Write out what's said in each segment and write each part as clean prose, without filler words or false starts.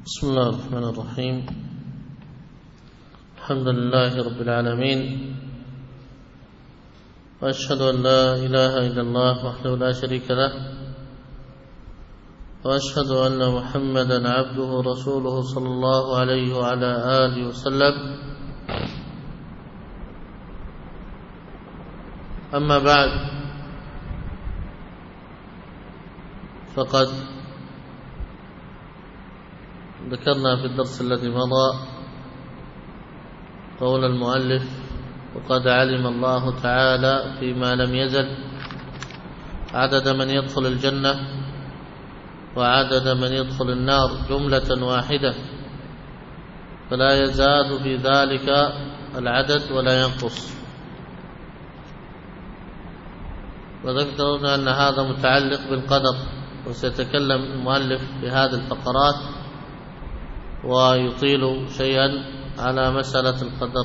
بسم الله الرحمن الرحيم. الحمد لله رب العالمين، وأشهد أن لا إله إلا الله وحده لا شريك له، وأشهد أن محمدا عبده ورسوله صلى الله عليه وعلى آله وسلم. أما بعد، فقد ذكرنا في الدرس الذي مضى قول المؤلف: وقد علم الله تعالى فيما لم يزل عدد من يدخل الجنة وعدد من يدخل النار جملة واحدة، فلا يزاد في ذلك العدد ولا ينقص. وذكرنا أن هذا متعلق بالقدر، وسيتكلم المؤلف في هذه الفقرات ويطيل شيئا على مسألة القدر.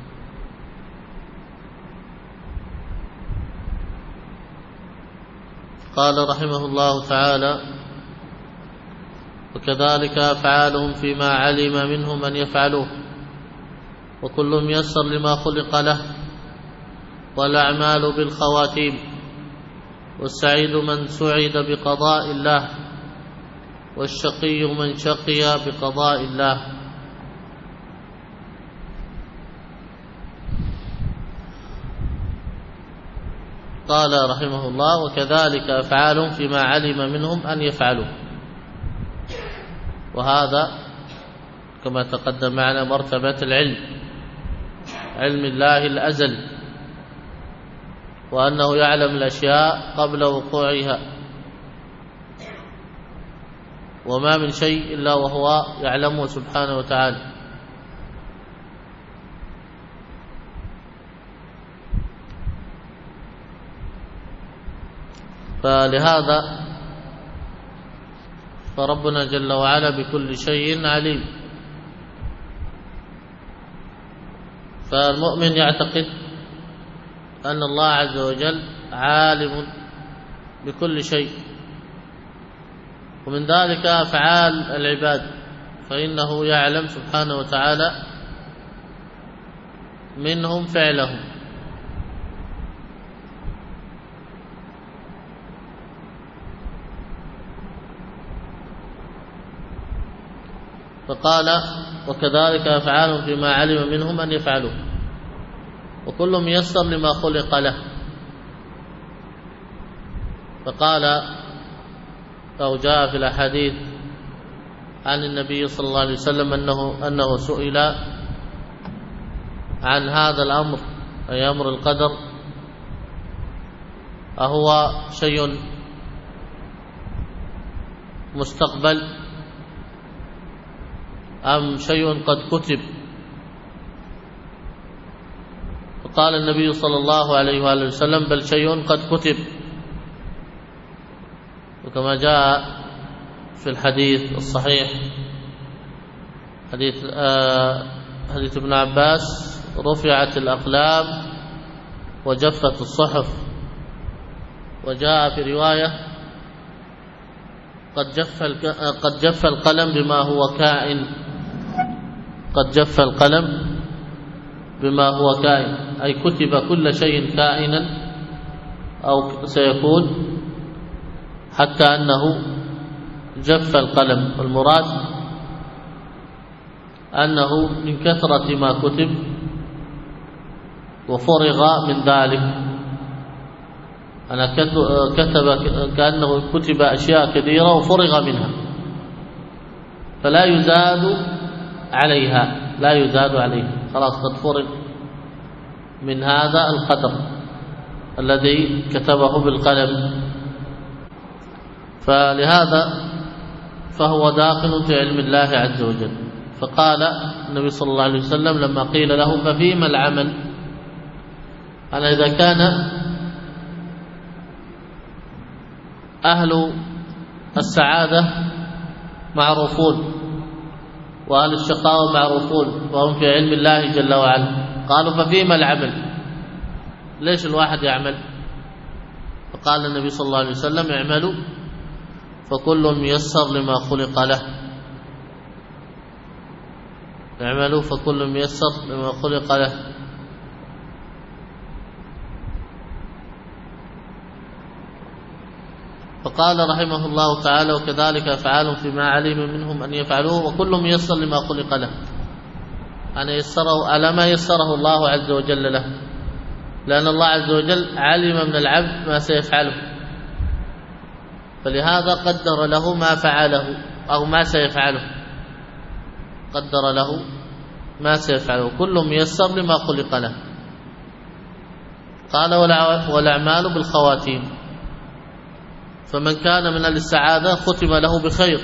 قال رحمه الله تعالى: وكذلك أفعالهم فيما علم منهم أن يفعلوه، وكل ميسر لما خلق له، والأعمال بالخواتيم، والسعيد من سعد بقضاء الله، والشقي من شقي بقضاء الله. قال رحمه الله: وكذلك أفعال فيما علم منهم أن يفعلوا. وهذا كما تقدم معنا مرتبة العلم، علم الله الأزل، وأنه يعلم الأشياء قبل وقوعها، وما من شيء إلا وهو يعلمه سبحانه وتعالى. فلهذا فربنا جل وعلا بكل شيء عليم. فالمؤمن يعتقد أن الله عز وجل عالم بكل شيء، ومن ذلك أفعال العباد، فإنه يعلم سبحانه وتعالى منهم فعلهم. فقال: وكذلك أفعال فيما علم منهم أن يفعلوا، وكل ميسر لما خلق له. فقال أو جاء في الأحاديث عن النبي صلى الله عليه وسلم أنه سئل عن هذا الأمر، أي أمر القدر: أهو شيء مستقبل أم شيء قد كتب؟ فقال النبي صلى الله عليه وآله وسلم: بل شيء قد كتب. وكما جاء في الحديث الصحيح حديث ابن عباس: رفعت الأقلام وجفت الصحف. وجاء في رواية: قد جف القلم بما هو كائن. قد جف القلم بما هو كائن، أي كتب كل شيء كائنا أو سيكون، حتى أنه جف القلم. والمراد أنه من كثرة ما كتب وفرغ من ذلك. أنا كتب كأنه كتب أشياء كثيرة وفرغ منها، فلا يزاد عليها، لا يزاد عليها، خلاص قد فرغ من هذا القدر الذي كتبه بالقلم. فلهذا فهو داخل في علم الله عز وجل. فقال النبي صلى الله عليه وسلم لما قيل له: ففيما العمل؟ أنا إذا كان أهل السعادة معروفون وأهل الشقاوة معروفون وهم في علم الله جل وعلا، قالوا: ففيما العمل؟ ليش الواحد يعمل؟ فقال النبي صلى الله عليه وسلم: اعملوا فكل ميسر لما خلق له. اعملوا فكل ميسر لما خلق له. فقال رحمه الله تعالى: وكذلك أفعال فيما علم منهم أن يفعلوه وكل ميسر لما خلق له. أنا يسره على ما يسره الله عز وجل له، لأن الله عز وجل علم من العبد ما سيفعله، فلهذا قدر له ما فعله أو ما سيفعله، قدر له ما سيفعله. كل ميسر لما خلق له. قال: والأعمال بالخواتيم، فمن كان من أهل السعادة ختم له بخير،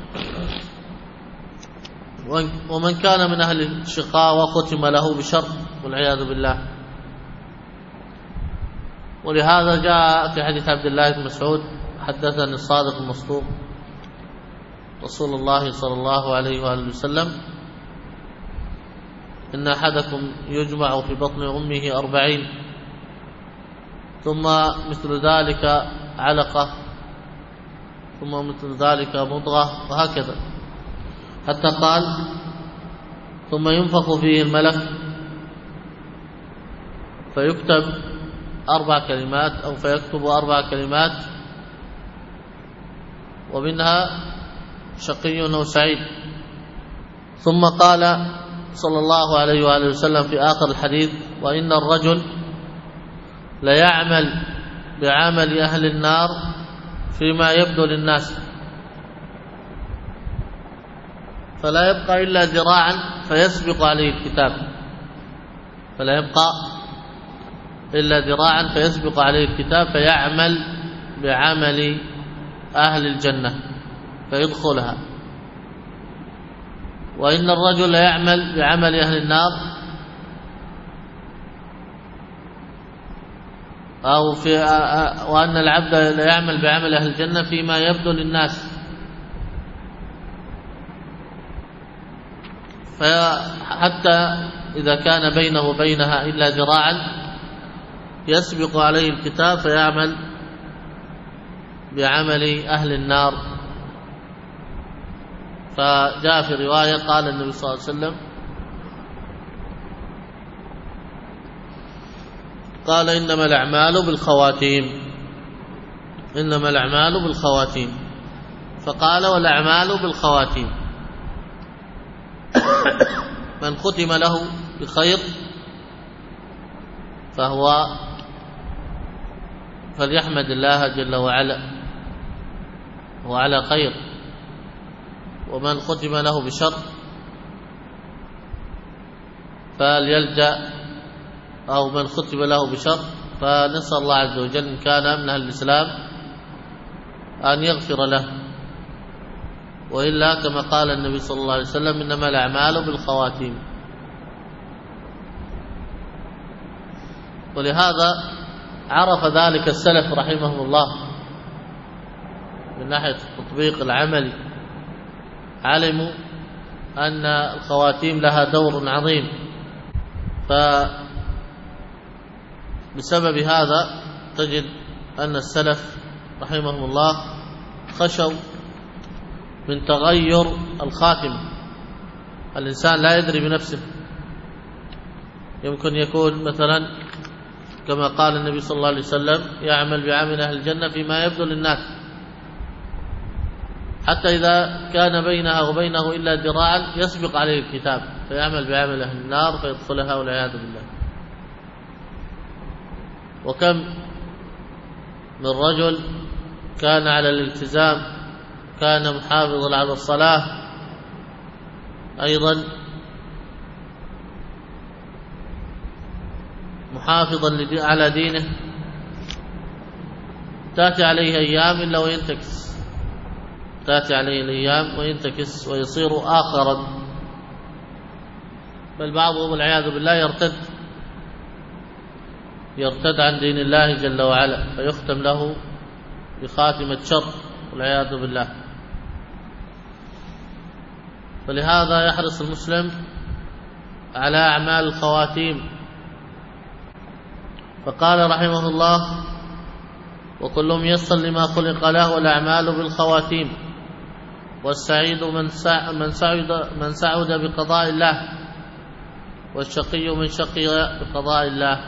ومن كان من أهل الشقاوة ختم له بشر والعياذ بالله. ولهذا جاء في حديث عبد الله بن مسعود: حدثني الصادق المصدوق رسول الله صلى الله عليه وآله وسلم: إن أحدكم يجمع في بطن أمه 40 ثم مثل ذلك علقة ثم مثل ذلك مضغة وهكذا، حتى قال: ثم ينفخ فيه الملك فيكتب 4 كلمات أو فيكتب 4 كلمات، ومنها شقي أو سعيد. ثم قال صلى الله عليه وآله وسلم في آخر الحديث: وإن الرجل ليعمل بعمل أهل النار فيما يبدو للناس، فلا يبقى إلا ذراعا فيسبق عليه الكتاب، فلا يبقى إلا ذراعا فيسبق عليه الكتاب فيعمل بعمل أهل الجنة فيدخلها. وإن الرجل يعمل بعمل أهل النار وأن العبد لا يعمل بعمل أهل الجنة فيما يبدو للناس، فحتى إذا كان بينه وبينها إلا ذراعا يسبق عليه الكتاب فيعمل بعمل أهل النار. فجاء في رواية قال النبي صلى الله عليه وسلم: قال: إنما الأعمال بالخواتيم، إنما الأعمال بالخواتيم. فقال: والأعمال بالخواتيم، من ختم له بخير فليحمد الله جل وعلا وعلى خير، ومن ختم له بشر فليلجأ، أو من ختم له بشر فنسأل الله عز وجل إن كان من أهل الإسلام أن يغفر له، وإلا كما قال النبي صلى الله عليه وسلم: إنما الأعمال بالخواتيم. ولهذا عرف ذلك السلف رحمهم الله من ناحية التطبيق العملي، علموا أن الخواتيم لها دور عظيم، فبسبب هذا تجد أن السلف رحمهم الله خشوا من تغير الخاتمة. الإنسان لا يدري بنفسه، يمكن يكون مثلا كما قال النبي صلى الله عليه وسلم: يعمل بعمل أهل الجنة فيما يبدو للناس، حتى إذا كان بينها وبينه إلا ذراعا يسبق عليه الكتاب فيعمل بعمل أهل النار فيدخلها والعياذ بالله. وكم من رجل كان على الالتزام، كان محافظا على الصلاة أيضا، محافظا على دينه، تأتي عليه أيام إلا وينتكس، تأتي عليه الأيام وينتكس ويصير آخرا، بل بعضهم والعياذ بالله يرتد عن دين الله جل وعلا فيختم له بخاتمة شر والعياذ بالله. فلهذا يحرص المسلم على أعمال الخواتيم. فقال رحمه الله: وكل ميسر لما خلق له والأعمال بالخواتيم. والسعيد من سعد بقضاء الله، والشقي من شقي بقضاء الله.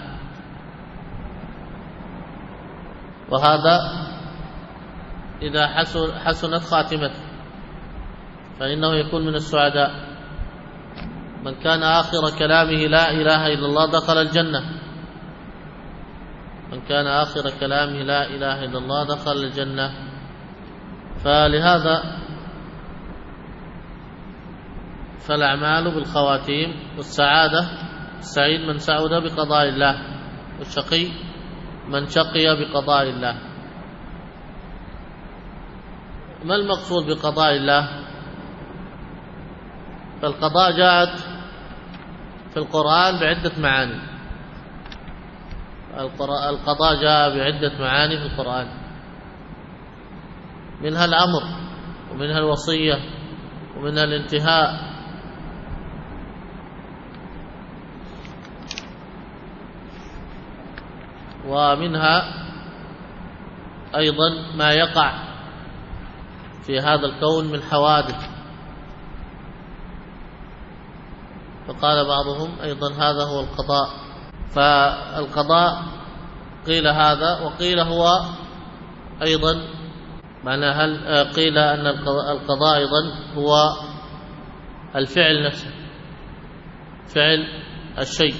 وهذا إذا حسنت خاتمته فإنه يكون من السعداء. من كان آخر كلامه لا إله إلا الله دخل الجنة، من كان آخر كلامه لا إله إلا الله دخل الجنة. فلهذا فالأعمال بالخواتيم. والسعادة السعيد من سعد بقضاء الله، والشقي من شقي بقضاء الله. ما المقصود بقضاء الله؟ فالقضاء جاءت في القرآن بعدة معاني. القضاء جاء بعدة معاني في القرآن، منها الأمر، ومنها الوصية، ومنها الانتهاء، ومنها أيضا ما يقع في هذا الكون من حوادث. فقال بعضهم أيضا هذا هو القضاء. فالقضاء قيل هذا، وقيل هو أيضا معنى قيل أن القضاء أيضا هو الفعل نفسه، فعل الشيء.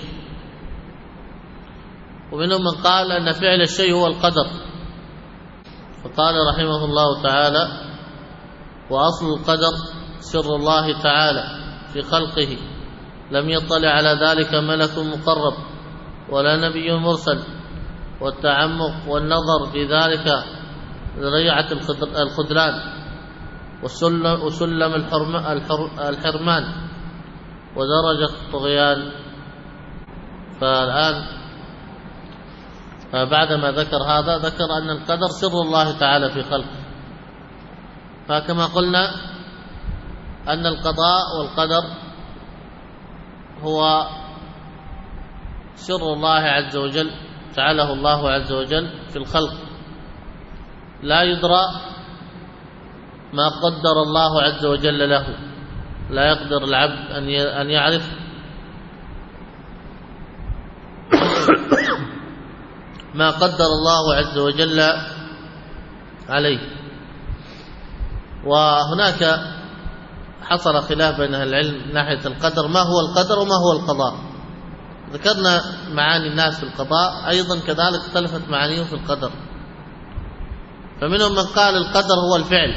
ومنهم من قال أن فعل الشيء هو القدر. فقال رحمه الله تعالى: وأصل القدر سر الله تعالى في خلقه، لم يطلع على ذلك ملك مقرب ولا نبي مرسل، والتعمق والنظر في ذلك ذريعة الخذلان وسلم الحرمان ودرجة الطغيان. فالآن بعدما ذكر هذا ذكر أن القدر سر الله تعالى في خلقه. فكما قلنا أن القضاء والقدر هو سر الله عز وجل، جعله الله عز وجل في الخلق، لا يدرى ما قدر الله عز وجل له، لا يقدر العبد أن يعرف ما قدر الله عز وجل عليه. وهناك حصل خلاف بين أهل العلم من ناحية القدر، ما هو القدر وما هو القضاء. ذكرنا معاني الناس في القضاء، أيضا كذلك اختلفت معانيهم في القدر. فمنهم من قال القدر هو الفعل،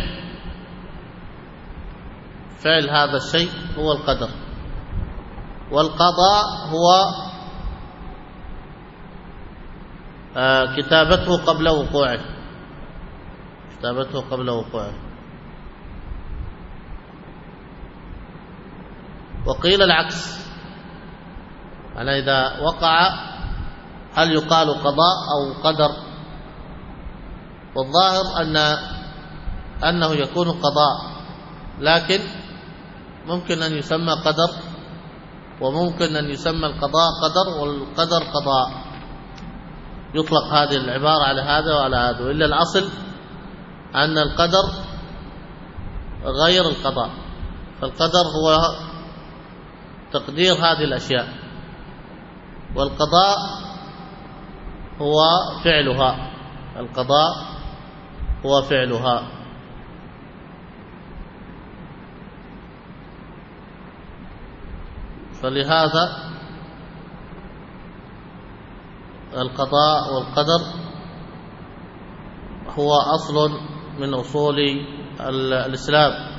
فعل هذا الشيء هو القدر، والقضاء هو كتابته قبل وقوعه، كتابته قبل وقوعه. وقيل العكس، يعني إذا وقع هل يقال قضاء أو قدر؟ والظاهر أنه يكون قضاء، لكن ممكن أن يسمى قدر، وممكن أن يسمى القضاء قدر والقدر قضاء، يطلق هذه العبارة على هذا وعلى هذا. وإلا الأصل أن القدر غير القضاء، فالقدر هو تقدير هذه الأشياء، والقضاء هو فعلها، القضاء هو فعلها. فلهذا القضاء والقدر هو أصل من أصول الإسلام.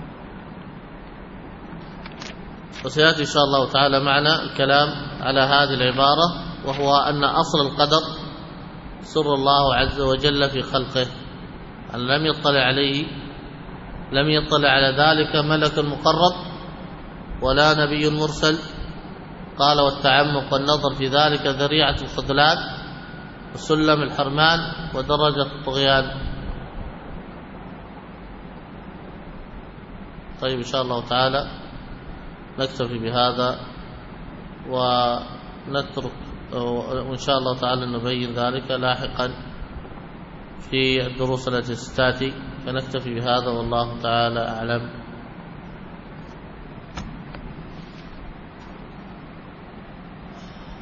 وسيأتي إن شاء الله تعالى معنا الكلام على هذه العبارة، وهو أن أصل القدر سر الله عز وجل في خلقه، أن لم يطلع عليه، لم يطلع على ذلك ملك مقرب ولا نبي مرسل. قال: والتعمق والنظر في ذلك ذريعة الخذلان وسلم الحرمان ودرجة الطغيان. طيب إن شاء الله تعالى نكتفي بهذا ونترك، وإن شاء الله تعالى نبين ذلك لاحقا في الدروس التي ستأتي فنكتفي بهذا والله تعالى أعلم.